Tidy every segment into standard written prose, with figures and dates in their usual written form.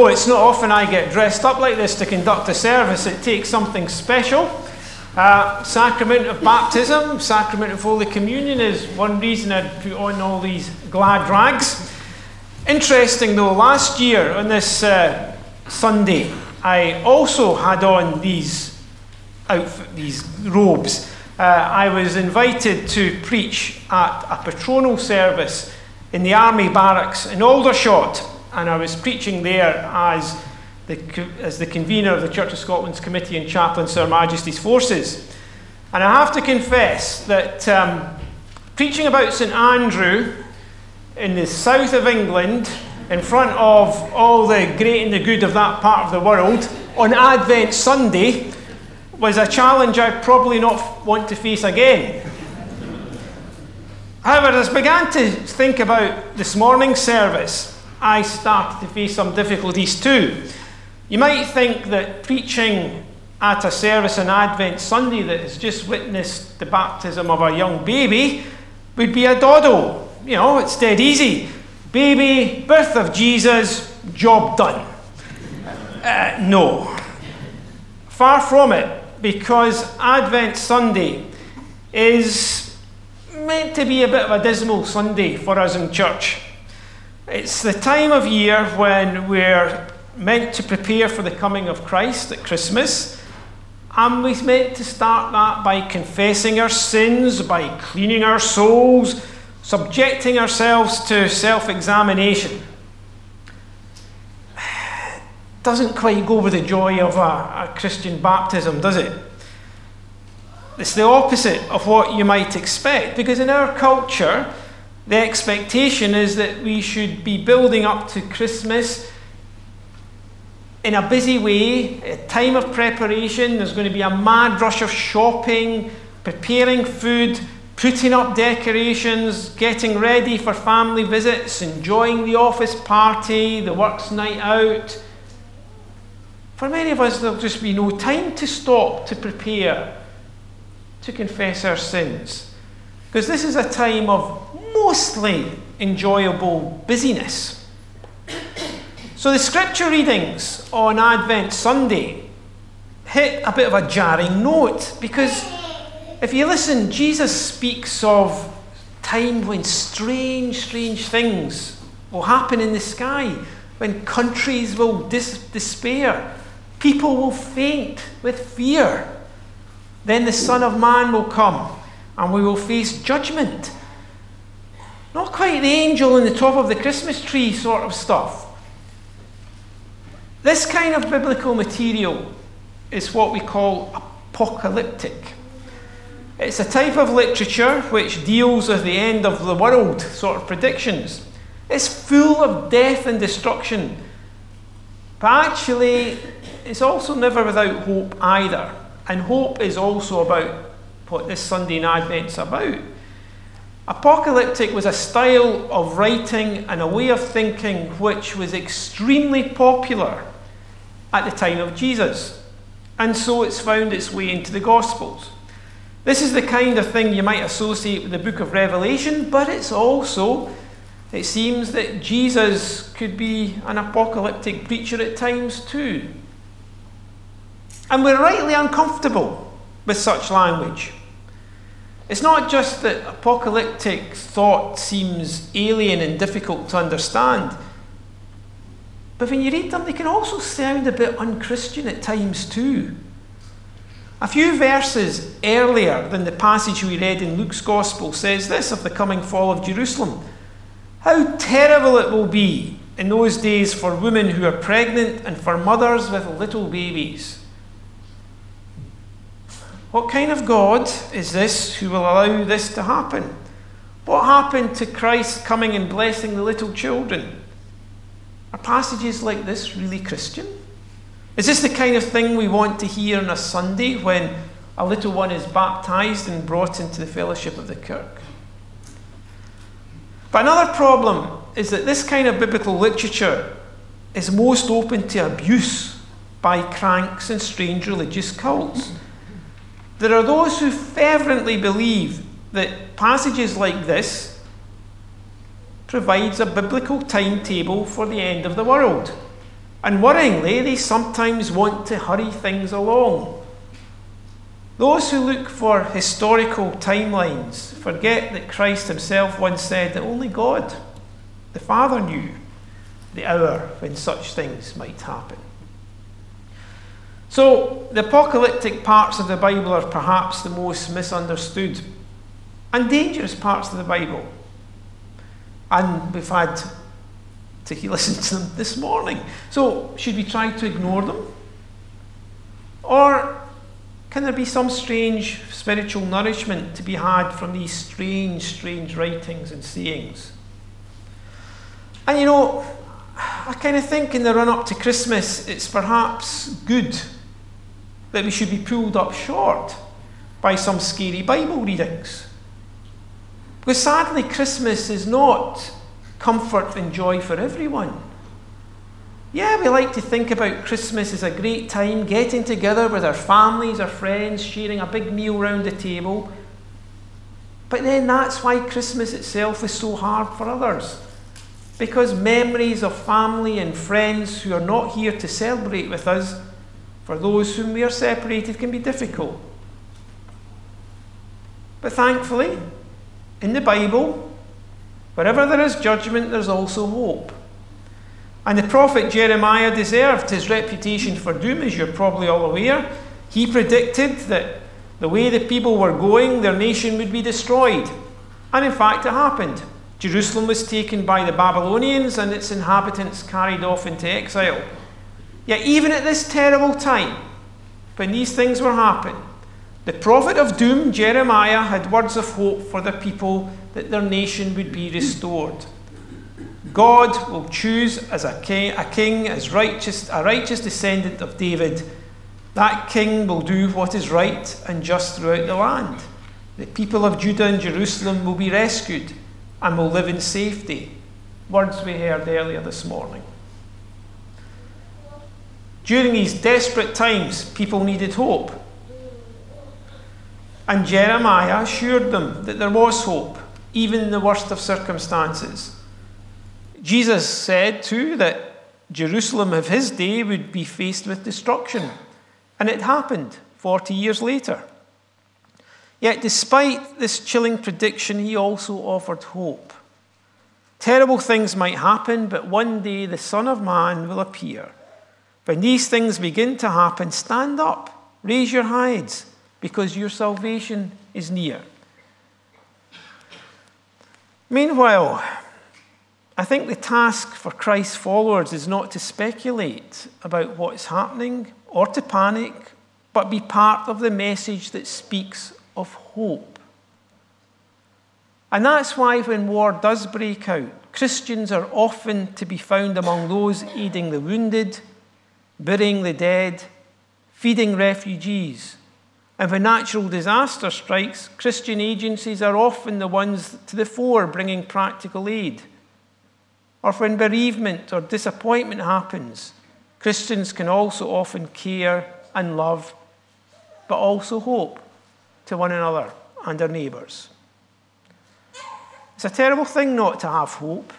know it's not often I get dressed up like this to conduct a service. It takes something special. Sacrament of baptism, sacrament of Holy Communion is one reason I'd put on all these glad rags. Interesting though, last year on this Sunday, I also had on these robes. I was invited to preach at a patronal service in the army barracks in Aldershot, and I was preaching there as the convener of the Church of Scotland's Committee and Chaplain to Her Majesty's Forces. And I have to confess that preaching about St Andrew in the south of England, in front of all the great and the good of that part of the world, on Advent Sunday, was a challenge I probably not want to face again. However, as I began to think about this morning's service, I started to face some difficulties too. You might think that preaching at a service on Advent Sunday that has just witnessed the baptism of a young baby would be a doddle. You know, it's dead easy. Baby, birth of Jesus, job done. No. Far from it, because Advent Sunday is meant to be a bit of a dismal Sunday for us in church. It's the time of year when we're meant to prepare for the coming of Christ at Christmas, and we're meant to start that by confessing our sins, by cleaning our souls, subjecting ourselves to self-examination. Doesn't quite go with the joy of a Christian baptism, does it? It's the opposite of what you might expect, because in our culture, the expectation is that we should be building up to Christmas in a busy way, a time of preparation. There's going to be a mad rush of shopping, preparing food, putting up decorations, getting ready for family visits, enjoying the office party, the works night out. For many of us, there'll just be no time to stop, to prepare, to confess our sins. Because this is a time of mostly enjoyable busyness. So the scripture readings on Advent Sunday hit a bit of a jarring note, because if you listen, Jesus speaks of time when strange things will happen in the sky, when countries will despair, people will faint with fear. Then the Son of Man will come and we will face judgment. Not quite the angel in the top of the Christmas tree sort of stuff. This kind of biblical material is what we call apocalyptic. It's a type of literature which deals with the end of the world sort of predictions. It's full of death and destruction. But actually, it's also never without hope either. And hope is also about what this Sunday in Advent's about. Apocalyptic was a style of writing and a way of thinking which was extremely popular at the time of Jesus. And so it's found its way into the Gospels. This is the kind of thing you might associate with the book of Revelation, but it's also, it seems that Jesus could be an apocalyptic preacher at times too. And we're rightly uncomfortable with such language. It's not just that apocalyptic thought seems alien and difficult to understand, but when you read them, they can also sound a bit unchristian at times too. A few verses earlier than the passage we read in Luke's Gospel says this of the coming fall of Jerusalem: "How terrible it will be in those days for women who are pregnant and for mothers with little babies." What kind of God is this who will allow this to happen? What happened to Christ coming and blessing the little children? Are passages like this really Christian? Is this the kind of thing we want to hear on a Sunday when a little one is baptized and brought into the fellowship of the kirk? But another problem is that this kind of biblical literature is most open to abuse by cranks and strange religious cults. There are those who fervently believe that passages like this provides a biblical timetable for the end of the world. And worryingly, they sometimes want to hurry things along. Those who look for historical timelines forget that Christ himself once said that only God, the Father, knew the hour when such things might happen. So, the apocalyptic parts of the Bible are perhaps the most misunderstood and dangerous parts of the Bible. And we've had to listen to them this morning. So, should we try to ignore them? Or can there be some strange spiritual nourishment to be had from these strange writings and sayings? And I kind of think in the run-up to Christmas, it's perhaps good that we should be pulled up short by some scary Bible readings. Because sadly, Christmas is not comfort and joy for everyone. Yeah, we like to think about Christmas as a great time, getting together with our families, our friends, sharing a big meal round the table. But then that's why Christmas itself is so hard for others. Because memories of family and friends who are not here to celebrate with us, for those whom we are separated, can be difficult. But thankfully, in the Bible, wherever there is judgment, there's also hope. And the prophet Jeremiah deserved his reputation for doom, as you're probably all aware. He predicted that the way the people were going, their nation would be destroyed. And in fact, it happened. Jerusalem was taken by the Babylonians and its inhabitants carried off into exile. Yet even at this terrible time, when these things were happening, the prophet of doom, Jeremiah, had words of hope for the people that their nation would be restored. God will choose as a king as a righteous descendant of David. That king will do what is right and just throughout the land. The people of Judah and Jerusalem will be rescued and will live in safety. Words we heard earlier this morning. During these desperate times, people needed hope. And Jeremiah assured them that there was hope, even in the worst of circumstances. Jesus said too that Jerusalem of his day would be faced with destruction. And it happened 40 years later. Yet despite this chilling prediction, he also offered hope. Terrible things might happen, but one day the Son of Man will appear. When these things begin to happen, stand up, raise your heads, because your salvation is near. Meanwhile, I think the task for Christ's followers is not to speculate about what is happening or to panic, but be part of the message that speaks of hope. And that's why when war does break out, Christians are often to be found among those aiding the wounded, burying the dead, feeding refugees. And when natural disaster strikes, Christian agencies are often the ones to the fore bringing practical aid. Or when bereavement or disappointment happens, Christians can also often care and love, but also hope to one another and their neighbours. It's a terrible thing not to have hope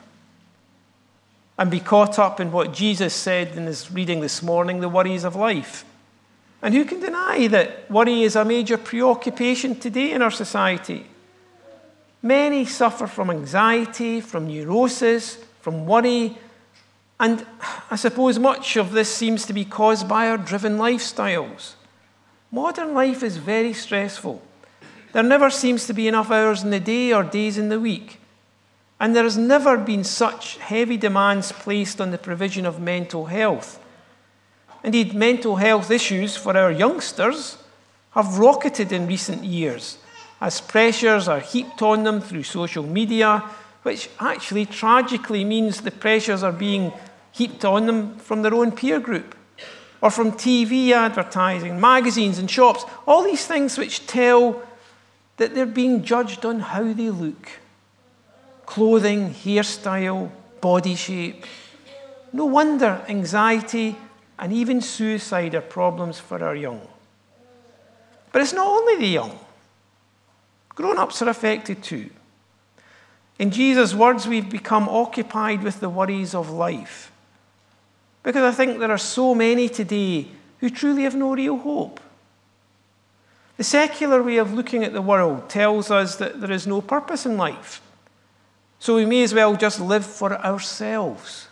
and be caught up in what Jesus said in his reading this morning, the worries of life. And who can deny that worry is a major preoccupation today in our society? Many suffer from anxiety, from neurosis, from worry, and I suppose much of this seems to be caused by our driven lifestyles. Modern life is very stressful. There never seems to be enough hours in the day or days in the week. And there has never been such heavy demands placed on the provision of mental health. Indeed, mental health issues for our youngsters have rocketed in recent years as pressures are heaped on them through social media, which actually tragically means the pressures are being heaped on them from their own peer group or from TV advertising, magazines and shops, all these things which tell that they're being judged on how they look. Clothing, hairstyle, body shape. No wonder anxiety and even suicide are problems for our young. But it's not only the young. Grown-ups are affected too. In Jesus' words, we've become occupied with the worries of life. Because I think there are so many today who truly have no real hope. The secular way of looking at the world tells us that there is no purpose in life. So we may as well just live for ourselves.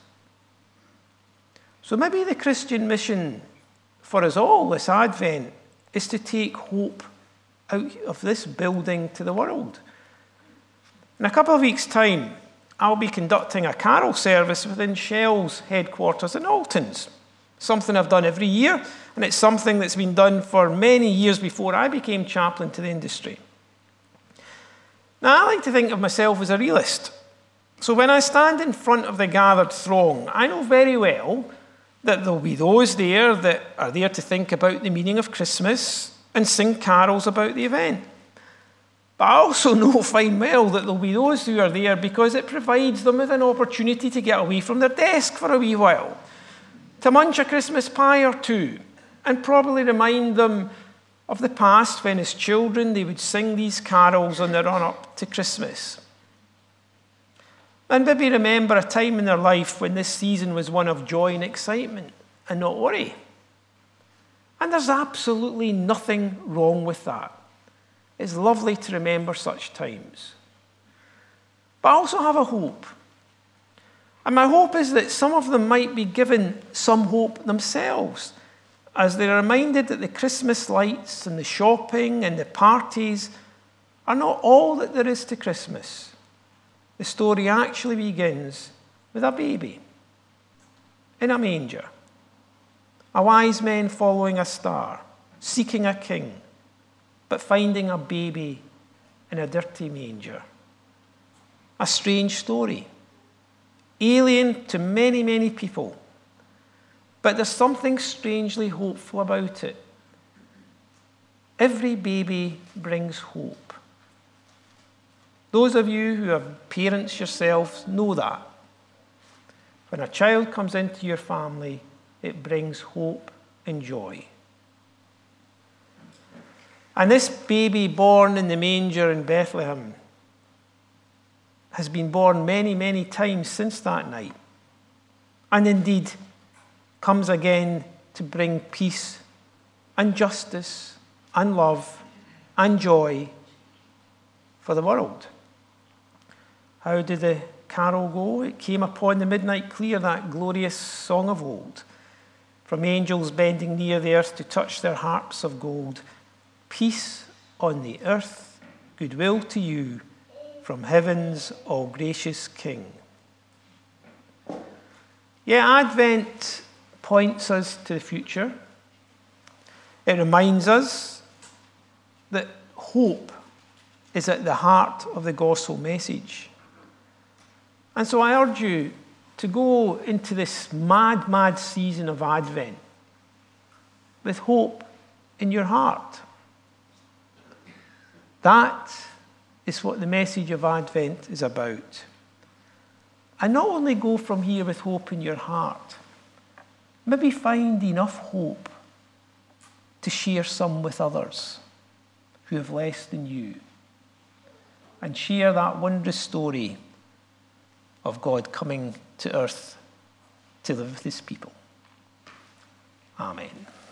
So maybe the Christian mission for us all this Advent is to take hope out of this building to the world. In a couple of weeks' time, I'll be conducting a carol service within Shell's headquarters in Altons. Something I've done every year, and it's something that's been done for many years before I became chaplain to the industry. Now, I like to think of myself as a realist. So when I stand in front of the gathered throng, I know very well that there'll be those there that are there to think about the meaning of Christmas and sing carols about the event. But I also know fine well that there'll be those who are there because it provides them with an opportunity to get away from their desk for a wee while, to munch a Christmas pie or two, and probably remind them of the past when as children they would sing these carols on the run-up to Christmas. And maybe remember a time in their life when this season was one of joy and excitement and not worry. And there's absolutely nothing wrong with that. It's lovely to remember such times. But I also have a hope. And my hope is that some of them might be given some hope themselves as they're reminded that the Christmas lights and the shopping and the parties are not all that there is to Christmas. The story actually begins with a baby in a manger, a wise men following a star, seeking a king, but finding a baby in a dirty manger. A strange story, alien to many, many people, but there's something strangely hopeful about it. Every baby brings hope. Those of you who have parents yourselves know that. When a child comes into your family, it brings hope and joy. And this baby born in the manger in Bethlehem has been born many, many times since that night. And indeed, comes again to bring peace and justice and love and joy for the world. How did the carol go? It came upon the midnight clear, that glorious song of old, from angels bending near the earth to touch their harps of gold. Peace on the earth, goodwill to you, from heaven's all-gracious King. Yeah, Advent points us to the future. It reminds us that hope is at the heart of the gospel message. And so I urge you to go into this mad, mad season of Advent with hope in your heart. That is what the message of Advent is about. And not only go from here with hope in your heart, maybe find enough hope to share some with others who have less than you, and share that wondrous story of God coming to earth to live with his people. Amen.